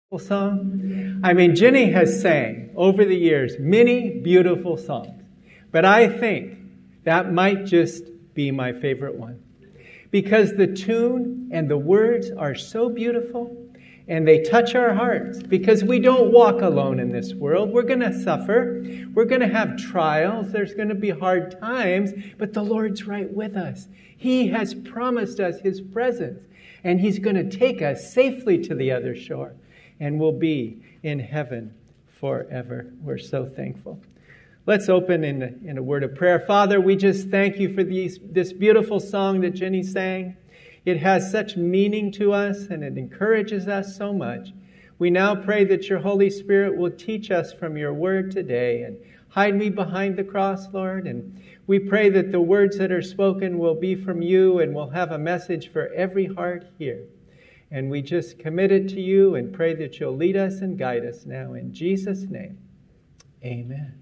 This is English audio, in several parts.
Song. I mean, Jenny has sang over the years many beautiful songs, but I think that might just be my favorite one because the tune and the words are so beautiful and they touch our hearts because we don't walk alone in this world. We're going to suffer. We're going to have trials. There's going to be hard times, but the Lord's right with us. He has promised us His presence, and He's going to take us safely to the other shore. And we'll be in heaven forever. We're so thankful. Let's open in a word of prayer. Father, we just thank you for this beautiful song that Jenny sang. It has such meaning to us, and it encourages us so much. We now pray that your Holy Spirit will teach us from your word today. And hide me behind the cross, Lord. And we pray that the words that are spoken will be from you and will have a message for every heart here. And we just commit it to you and pray that you'll lead us and guide us now. In Jesus' name, amen.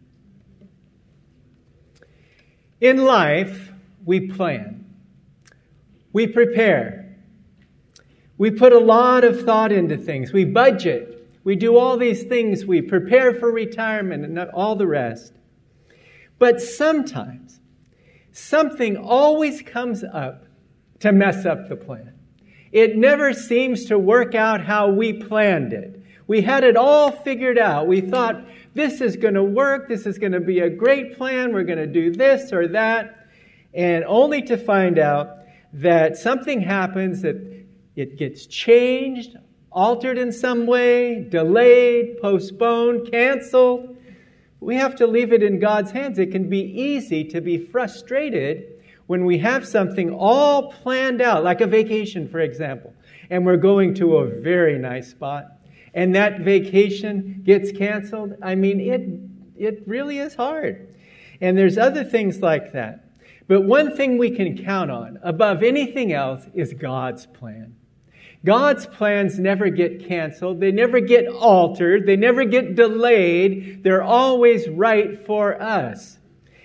In life, we plan. We prepare. We put a lot of thought into things. We budget. We do all these things. We prepare for retirement and all the rest. But sometimes, something always comes up to mess up the plan. It never seems to work out how we planned it. We had it all figured out. We thought, this is going to work. This is going to be a great plan. We're going to do this or that. And only to find out that something happens, that it gets changed, altered in some way, delayed, postponed, canceled. We have to leave it in God's hands. It can be easy to be frustrated when we have something all planned out, like a vacation, for example, and we're going to a very nice spot, and that vacation gets canceled. I mean, it really is hard. And there's other things like that. But one thing we can count on above anything else is God's plan. God's plans never get canceled. They never get altered. They never get delayed. They're always right for us.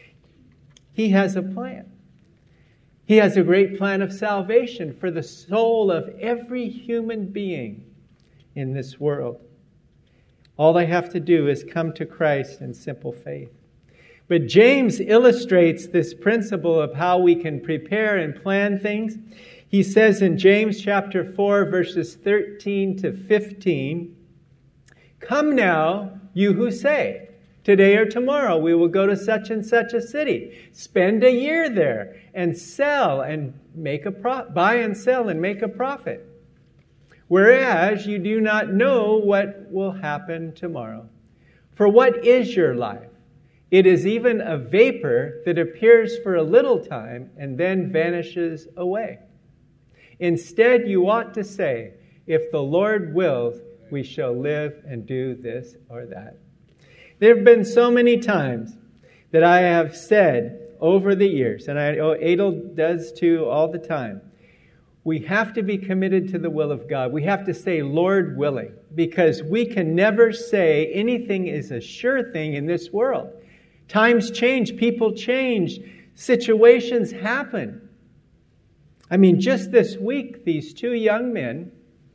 He has a plan. He has a great plan of salvation for the soul of every human being in this world. All they have to do is come to Christ in simple faith. But James illustrates this principle of how we can prepare and plan things. He says in James chapter 4, verses 13 to 15, "Come now, you who say, today or tomorrow we will go to such and such a city, spend a year there, and sell and make buy and sell and make a profit. Whereas you do not know what will happen tomorrow. For what is your life? It is even a vapor that appears for a little time and then vanishes away. Instead, you ought to say, if the Lord wills, we shall live and do this or that." There have been so many times that I have said over the years, and I know Adel does too all the time, we have to be committed to the will of God. We have to say, Lord willing, because we can never say anything is a sure thing in this world. Times change, people change, situations happen. I mean, just this week, these two young men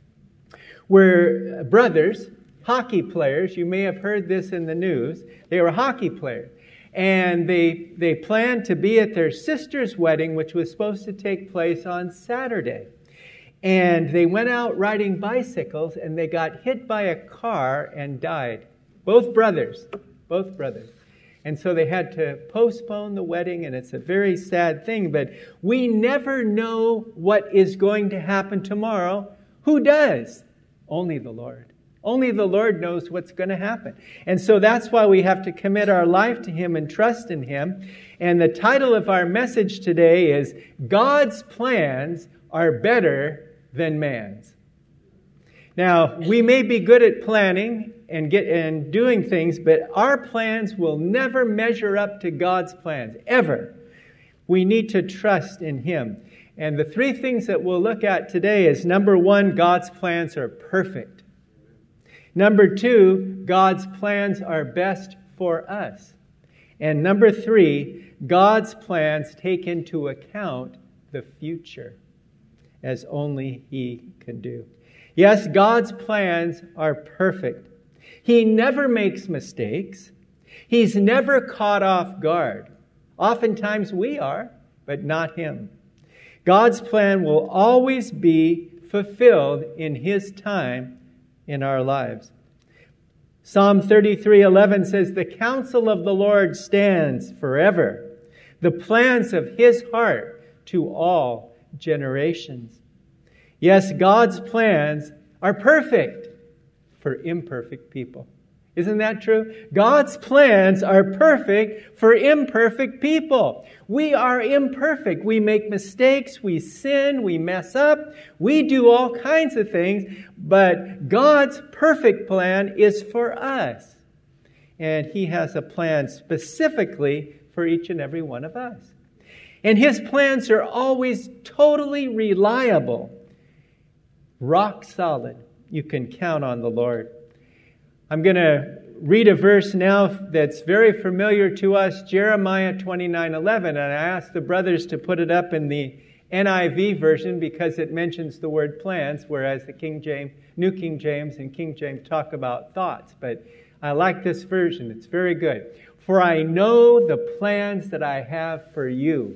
were brothers, hockey players. You may have heard this in the news. They were hockey players. And they planned to be at their sister's wedding, which was supposed to take place on Saturday. And they went out riding bicycles, and they got hit by a car and died. Both brothers. And so they had to postpone the wedding, and it's a very sad thing. But we never know what is going to happen tomorrow. Who does? Only the Lord. Only the Lord knows what's going to happen. And so that's why we have to commit our life to Him and trust in Him. And the title of our message today is, God's plans are better than man's. Now, we may be good at planning and doing things, but our plans will never measure up to God's plans, ever. We need to trust in Him. And the three things that we'll look at today is, number one, God's plans are perfect. Number two, God's plans are best for us. And number three, God's plans take into account the future, as only He can do. Yes, God's plans are perfect. He never makes mistakes. He's never caught off guard. Oftentimes we are, but not him. God's plan will always be fulfilled in his time in our lives. Psalm 33:11 says, "The counsel of the Lord stands forever, the plans of his heart to all generations." Yes, God's plans are perfect for imperfect people. Isn't that true? God's plans are perfect for imperfect people. We are imperfect. We make mistakes, we sin, we mess up, we do all kinds of things, but God's perfect plan is for us. And he has a plan specifically for each and every one of us. And his plans are always totally reliable, rock solid. You can count on the Lord. I'm going to read a verse now that's very familiar to us, Jeremiah 29:11, and I asked the brothers to put it up in the NIV version because it mentions the word plans, whereas the New King James and King James talk about thoughts. But I like this version. It's very good. "For I know the plans that I have for you,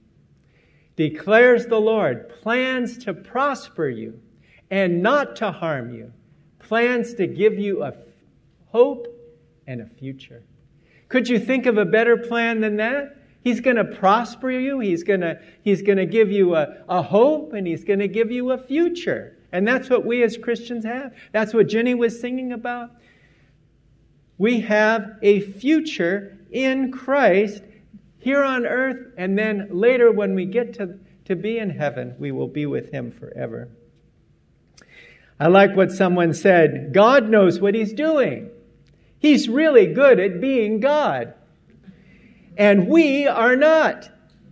declares the Lord, plans to prosper you and not to harm you, plans to give you a hope and a future." Could you think of a better plan than that? He's going to prosper you. He's going to give you a hope, and he's going to give you a future. And that's what we as Christians have. That's what Jenny was singing about. We have a future in Christ here on earth, and then later when we get to be in heaven, we will be with him forever. I like what someone said. God knows what he's doing. He's really good at being God. And we are not.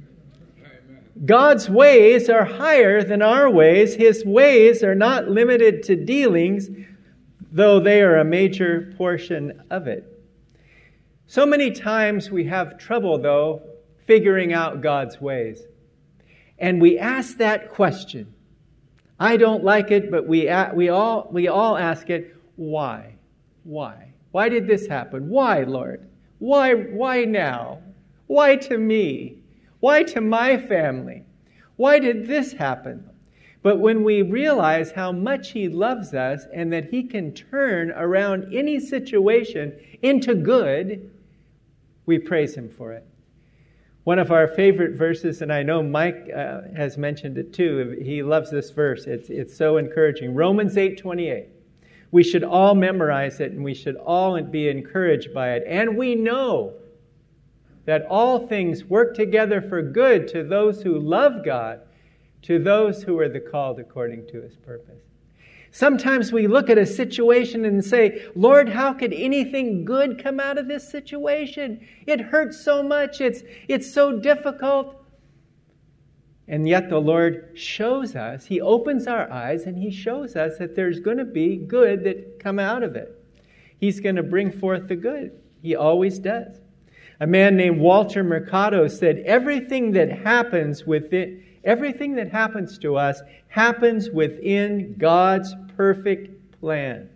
God's ways are higher than our ways. His ways are not limited to dealings, though they are a major portion of it. So many times we have trouble, though, figuring out God's ways. And we ask that question. I don't like it, but we all ask it, why? Why? Why did this happen? Why, Lord? Why now? Why to me? Why to my family? Why did this happen? But when we realize how much he loves us and that he can turn around any situation into good, we praise him for it. One of our favorite verses, and I know Mike has mentioned it too. He loves this verse. It's so encouraging. Romans 8:28. We should all memorize it, and we should all be encouraged by it. And we know that all things work together for good to those who love God, to those who are the called according to his purpose. Sometimes we look at a situation and say, Lord, how could anything good come out of this situation? It hurts so much. It's so difficult. And yet the Lord shows us, he opens our eyes and he shows us that there's going to be good that come out of it. He's going to bring forth the good. He always does. A man named Walter Mercado said, everything that happens to us happens within God's perfect plan.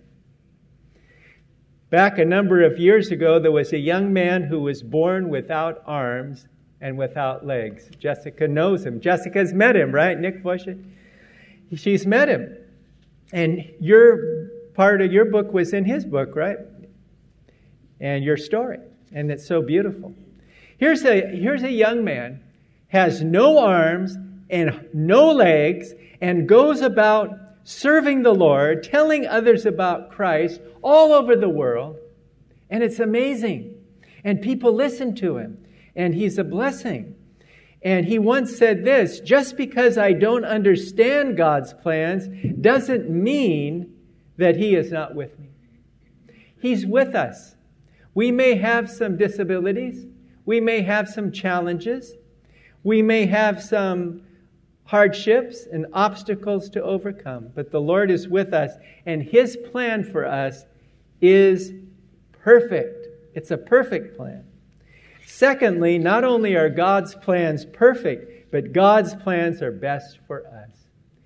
Back a number of years ago, there was a young man who was born without arms and without legs. Jessica knows him. Jessica's met him, right, Nick Fusha? She's met him. And your part of your book was in his book, right? And your story. And it's so beautiful. Here's a young man, has no arms and no legs, and goes about serving the Lord, telling others about Christ all over the world. And it's amazing. And people listen to him. And he's a blessing. And he once said this, just because I don't understand God's plans doesn't mean that he is not with me. He's with us. We may have some disabilities. We may have some challenges. We may have some hardships and obstacles to overcome. But the Lord is with us, and his plan for us is perfect. It's a perfect plan. Secondly, not only are God's plans perfect, but God's plans are best for us.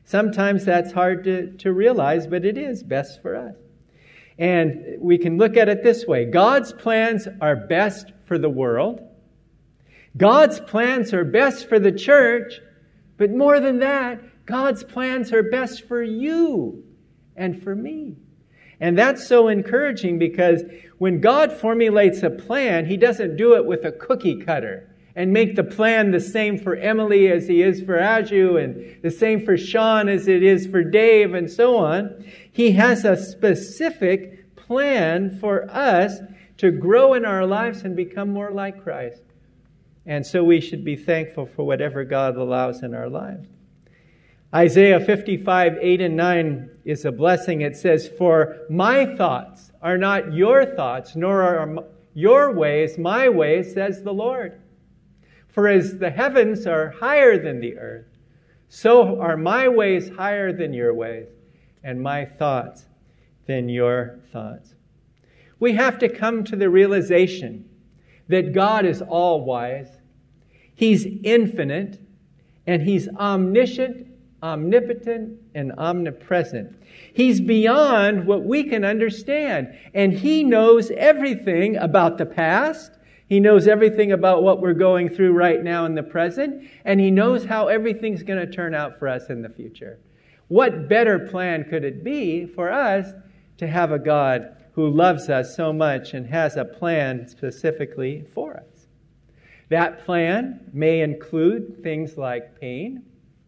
Sometimes that's hard to realize, but it is best for us. And we can look at it this way. God's plans are best for the world. God's plans are best for the church. But more than that, God's plans are best for you and for me. And that's so encouraging because when God formulates a plan, He doesn't do it with a cookie cutter and make the plan the same for Emily as He is for Aju and the same for Sean as it is for Dave and so on. He has a specific plan for us to grow in our lives and become more like Christ. And so we should be thankful for whatever God allows in our lives. Isaiah 55, 8 and 9 is a blessing. It says, "For my thoughts are not your thoughts, nor are your ways my ways, says the Lord. For as the heavens are higher than the earth, so are my ways higher than your ways, and my thoughts than your thoughts." We have to come to the realization that God is all-wise, He's infinite, and He's omniscient, omnipotent, and omnipresent. He's beyond what we can understand, and He knows everything about the past. He knows everything about what we're going through right now in the present, and He knows how everything's going to turn out for us in the future. What better plan could it be for us to have a God who loves us so much and has a plan specifically for us? That plan may include things like pain,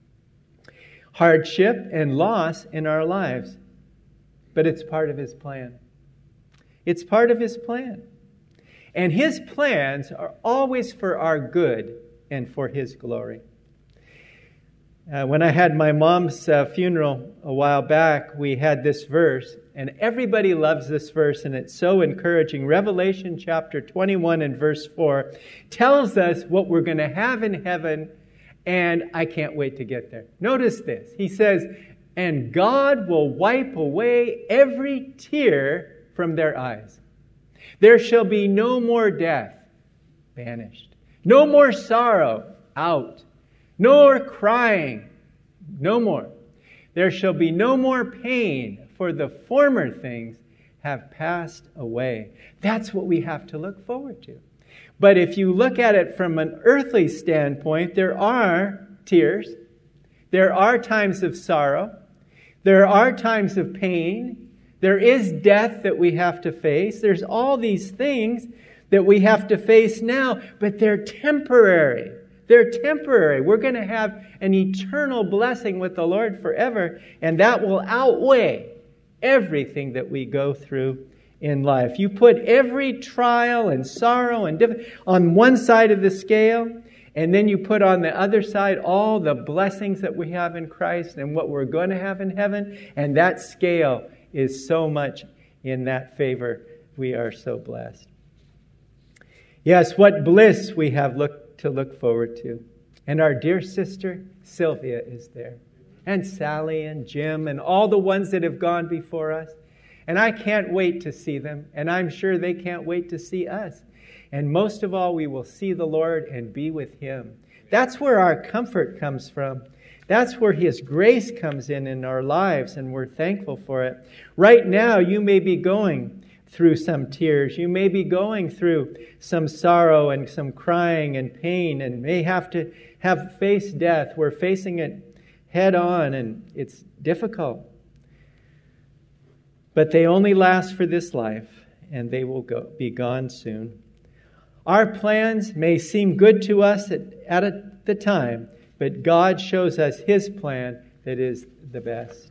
hardship, and loss in our lives. But it's part of His plan. It's part of His plan. And His plans are always for our good and for His glory. When I had my mom's funeral a while back, we had this verse, and everybody loves this verse, and it's so encouraging. Revelation chapter 21 and verse 4 tells us what we're going to have in heaven, and I can't wait to get there. Notice this. He says, "And God will wipe away every tear from their eyes. There shall be no more death," banished. "No more sorrow," out. "Nor crying," no more. "There shall be no more pain, for the former things have passed away." That's what we have to look forward to. But if you look at it from an earthly standpoint, there are tears. There are times of sorrow. There are times of pain. There is death that we have to face. There's all these things that we have to face now, but they're temporary. They're temporary. We're going to have an eternal blessing with the Lord forever, and that will outweigh everything that we go through in life. You put every trial and sorrow and on one side of the scale, and then you put on the other side all the blessings that we have in Christ and what we're going to have in heaven, and that scale is so much in that favor. We are so blessed. Yes, what bliss we have to look forward to. And our dear sister Sylvia is there. And Sally and Jim and all the ones that have gone before us. And I can't wait to see them. And I'm sure they can't wait to see us. And most of all, we will see the Lord and be with Him. That's where our comfort comes from. That's where His grace comes in our lives, and we're thankful for it. Right now, you may be going through some tears. You may be going through some sorrow and some crying and pain, and may have to face death. We're facing it head on, and it's difficult. But they only last for this life, and they will be gone soon. Our plans may seem good to us at the time, but God shows us His plan that is the best.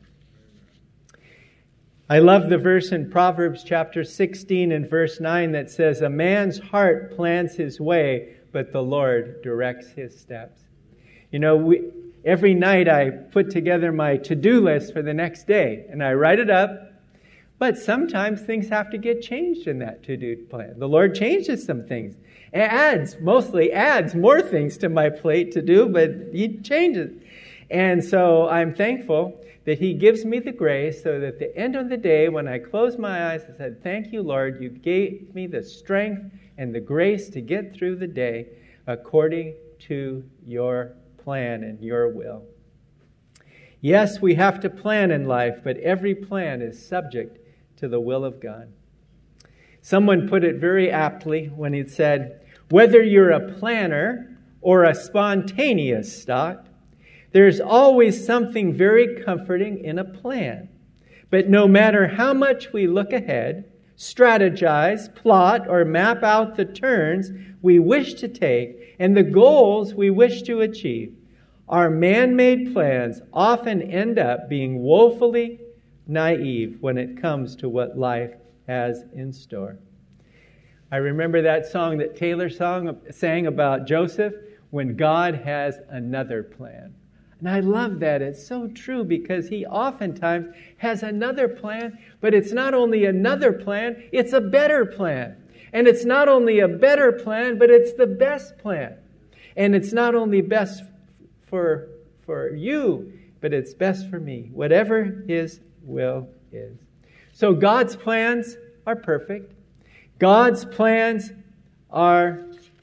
I love the verse in Proverbs chapter 16 and verse 9 that says, "A man's heart plans his way, but the Lord directs his steps." You know, every night I put together my to-do list for the next day, and I write it up, but sometimes things have to get changed in that to-do plan. The Lord changes some things. Mostly adds more things to my plate to do, but He changes. And so I'm thankful that He gives me the grace so that at the end of the day, when I close my eyes, I said, "Thank you, Lord, you gave me the strength and the grace to get through the day according to your plan and your will." Yes, we have to plan in life, but every plan is subject to the will of God. Someone put it very aptly when he said, whether you're a planner or a spontaneous stock, there's always something very comforting in a plan. But no matter how much we look ahead, strategize, plot, or map out the turns we wish to take and the goals we wish to achieve, our man-made plans often end up being woefully naive when it comes to what life has in store. I remember that song that Taylor sang about Joseph, when God has another plan. And I love that. It's so true because he oftentimes has another plan, but it's not only another plan, it's a better plan. And it's not only a better plan, but it's the best plan. And it's not only best for you, but it's best for me, whatever his will is. So God's plans are perfect. God's plans are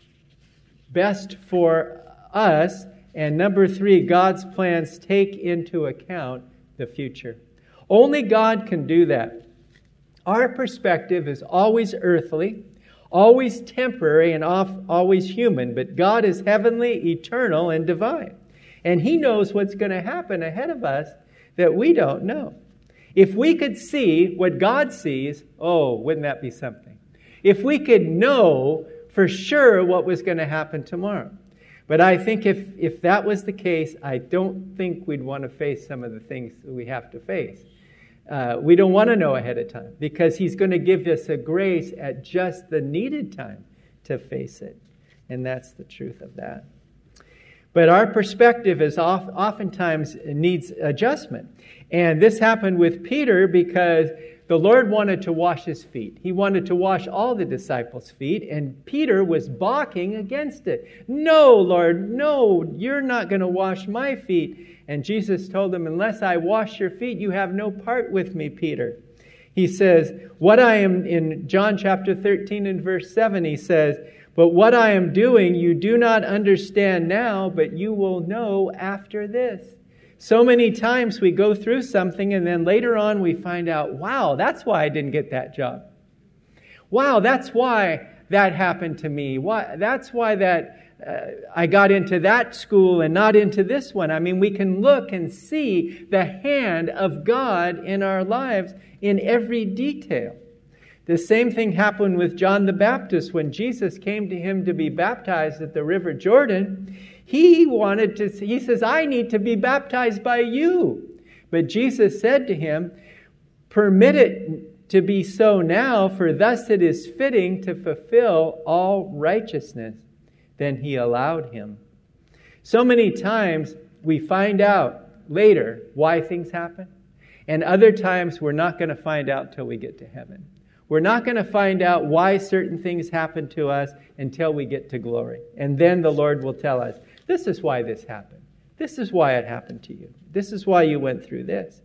best for us. And number 3, God's plans take into account the future. Only God can do that. Our perspective is always earthly, always temporary, and always human. But God is heavenly, eternal, and divine. And he knows what's going to happen ahead of us that we don't know. If we could see what God sees, oh, wouldn't that be something? If we could know for sure what was going to happen tomorrow. But I think if that was the case, I don't think we'd want to face some of the things that we have to face. We don't want to know ahead of time because he's going to give us a grace at just the needed time to face it. And that's the truth of that. But our perspective is oftentimes needs adjustment. And this happened with Peter because the Lord wanted to wash his feet. He wanted to wash all the disciples' feet, and Peter was balking against it. No, Lord, no, you're not going to wash my feet. And Jesus told him, unless I wash your feet, you have no part with me, Peter. He says, in John chapter 13 and verse 7, he says, but what I am doing you do not understand now, but you will know after this. So many times we go through something and then later on we find out, wow, that's why I didn't get that job. Wow, that's why that happened to me. That's why I got into that school and not into this one. I mean, we can look and see the hand of God in our lives in every detail. The same thing happened with John the Baptist when Jesus came to him to be baptized at the River Jordan. He says, I need to be baptized by you. But Jesus said to him, permit it to be so now, for thus it is fitting to fulfill all righteousness. Then he allowed him. So many times we find out later why things happen. And other times we're not going to find out till we get to heaven. We're not going to find out why certain things happen to us until we get to glory. And then the Lord will tell us, this is why this happened. This is why it happened to you. This is why you went through this.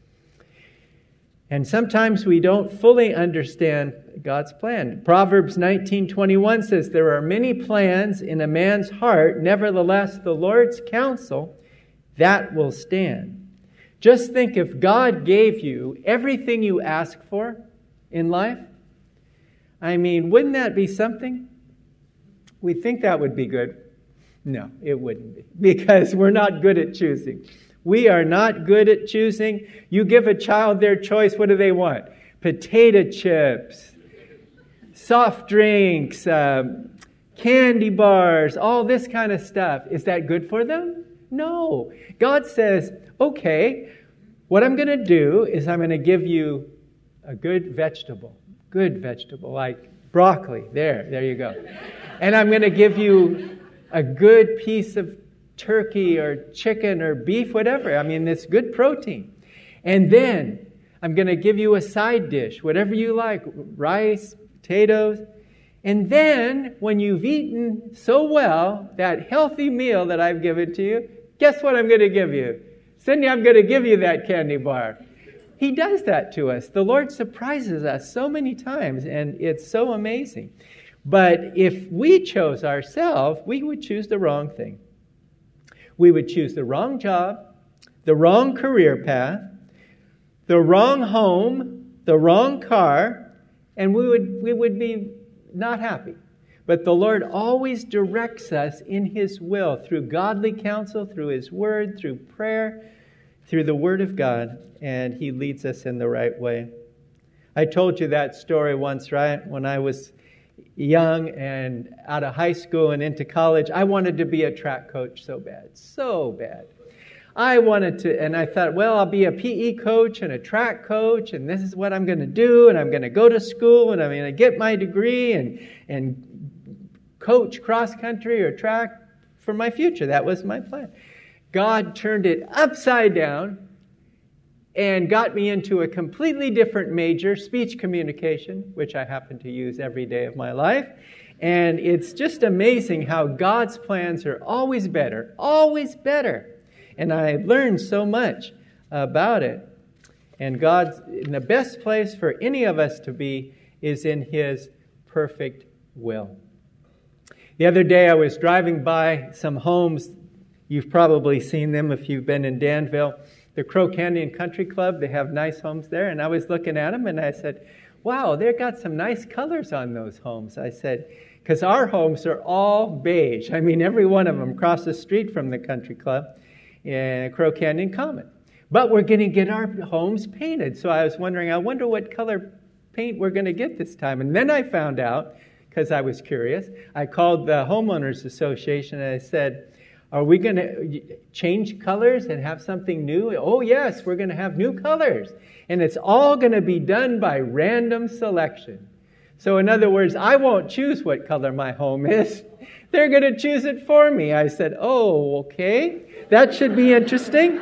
And sometimes we don't fully understand God's plan. Proverbs 19:21 says, there are many plans in a man's heart, nevertheless the Lord's counsel, that will stand. Just think if God gave you everything you ask for in life, I mean, wouldn't that be something? We think that would be good. No, it wouldn't be, because we're not good at choosing. We are not good at choosing. You give a child their choice, what do they want? Potato chips, soft drinks, candy bars, all this kind of stuff. Is that good for them? No. God says, okay, what I'm going to do is I'm going to give you a good vegetable, like broccoli. There you go. And I'm going to give you a good piece of turkey or chicken or beef, whatever. I mean, it's good protein. And then I'm going to give you a side dish, whatever you like, rice, potatoes. And then when you've eaten so well that healthy meal that I've given to you, guess what I'm going to give you? Cindy, I'm going to give you that candy bar. He does that to us. The Lord surprises us so many times, and it's so amazing. But if we chose ourselves, we would choose the wrong thing. We would choose the wrong job, the wrong career path, the wrong home, the wrong car, and we would be not happy. But the Lord always directs us in His will through godly counsel, through His Word, through prayer, through the Word of God, and He leads us in the right way. I told you that story once, right? When I was young and out of high school and into college, I wanted to be a track coach so bad. I wanted to, and I thought, well, I'll be a PE coach and a track coach, and this is what I'm going to do, and I'm going to go to school, and I'm going to get my degree and coach cross country or track for my future. That was my plan. God turned it upside down and got me into a completely different major, speech communication, which I happen to use every day of my life. And it's just amazing how God's plans are always better, always better. And I learned so much about it. And God's in the best place for any of us to be is in His perfect will. The other day I was driving by some homes. You've probably seen them if you've been in Danville. The Crow Canyon Country Club, they have nice homes there. And I was looking at them and I said, wow, they've got some nice colors on those homes. I said, because our homes are all beige. I mean, every one of them across the street from the country club. Crow Canyon Common. But we're going to get our homes painted. So I was wondering, I wonder what color paint we're going to get this time. And then I found out, because I was curious, I called the Homeowners Association and I said, are we going to change colors and have something new? Oh, yes, we're going to have new colors. And it's all going to be done by random selection. So in other words, I won't choose what color my home is. They're going to choose it for me. I said, oh, okay. That should be interesting.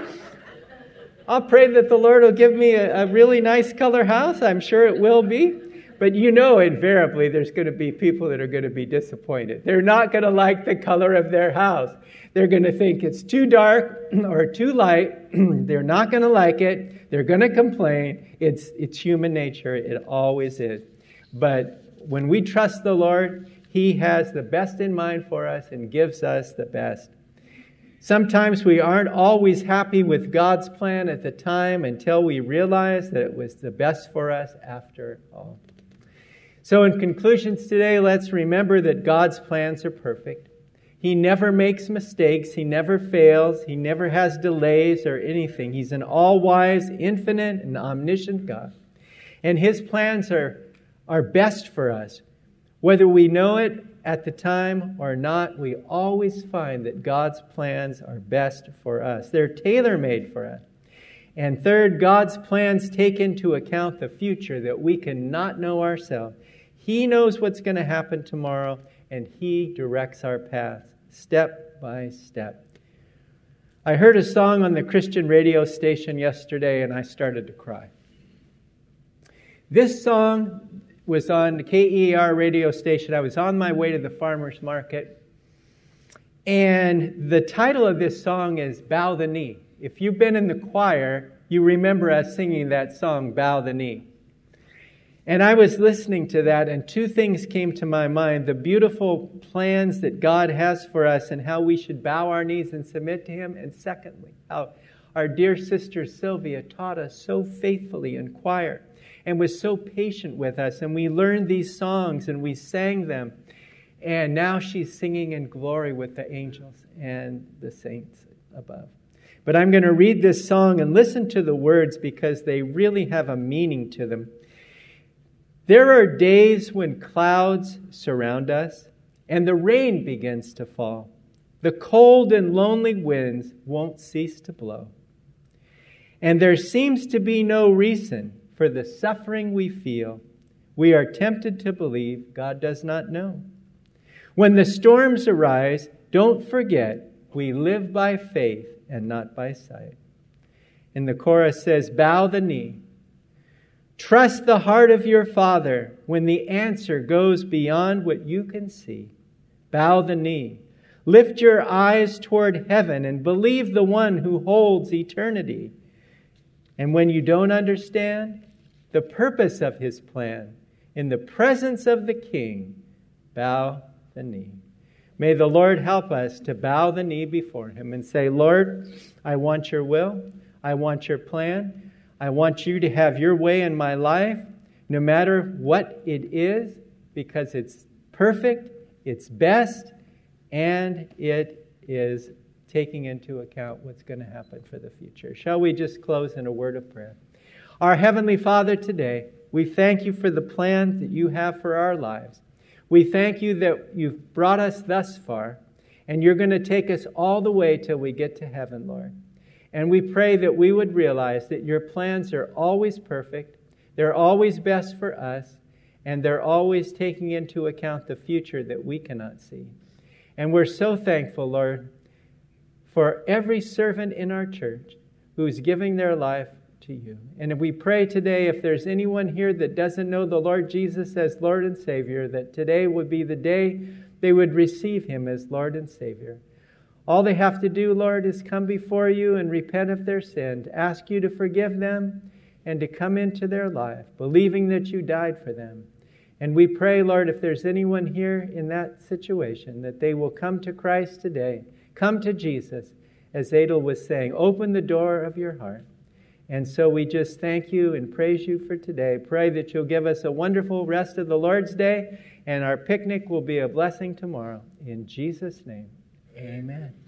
I'll pray that the Lord will give me a really nice color house. I'm sure it will be. But you know, invariably, there's going to be people that are going to be disappointed. They're not going to like the color of their house. They're going to think it's too dark or too light. They're not going to like it. They're going to complain. It's human nature. It always is. But when we trust the Lord, He has the best in mind for us and gives us the best. Sometimes we aren't always happy with God's plan at the time until we realize that it was the best for us after all. So in conclusions today, let's remember that God's plans are perfect. He never makes mistakes. He never fails. He never has delays or anything. He's an all-wise, infinite, and omniscient God. And His plans are best for us. Whether we know it at the time or not, we always find that God's plans are best for us. They're tailor-made for us. And third, God's plans take into account the future that we cannot know ourselves. He knows what's going to happen tomorrow, and He directs our paths step by step. I heard a song on the Christian radio station yesterday, and I started to cry. This song was on the KER radio station. I was on my way to the farmer's market. And the title of this song is Bow the Knee. If you've been in the choir, you remember us singing that song, Bow the Knee. And I was listening to that, and two things came to my mind. The beautiful plans that God has for us and how we should bow our knees and submit to Him. And secondly, how our dear sister Sylvia taught us so faithfully in choir and was so patient with us. And we learned these songs and we sang them. And now she's singing in glory with the angels and the saints above. But I'm going to read this song and listen to the words because they really have a meaning to them. There are days when clouds surround us and the rain begins to fall. The cold and lonely winds won't cease to blow. And there seems to be no reason for the suffering we feel. We are tempted to believe God does not know. When the storms arise, don't forget we live by faith and not by sight. And the chorus says, bow the knee. Trust the heart of your Father when the answer goes beyond what you can see. Bow the knee. Lift your eyes toward heaven and believe the one who holds eternity. And when you don't understand the purpose of His plan, in the presence of the King, bow the knee. May the Lord help us to bow the knee before Him and say, Lord, I want your will. I want your plan. I want you to have your way in my life, no matter what it is, because it's perfect, it's best, and it is taking into account what's going to happen for the future. Shall we just close in a word of prayer? Our Heavenly Father, today, we thank you for the plan that you have for our lives. We thank you that you've brought us thus far, and you're going to take us all the way till we get to heaven, Lord. And we pray that we would realize that your plans are always perfect, they're always best for us, and they're always taking into account the future that we cannot see. And we're so thankful, Lord, for every servant in our church who's giving their life to you. And we pray today, if there's anyone here that doesn't know the Lord Jesus as Lord and Savior, that today would be the day they would receive Him as Lord and Savior. All they have to do, Lord, is come before you and repent of their sin, to ask you to forgive them and to come into their life, believing that you died for them. And we pray, Lord, if there's anyone here in that situation, that they will come to Christ today. Come to Jesus, as Adel was saying. Open the door of your heart. And so we just thank you and praise you for today. Pray that you'll give us a wonderful rest of the Lord's Day, and our picnic will be a blessing tomorrow. In Jesus' name, amen.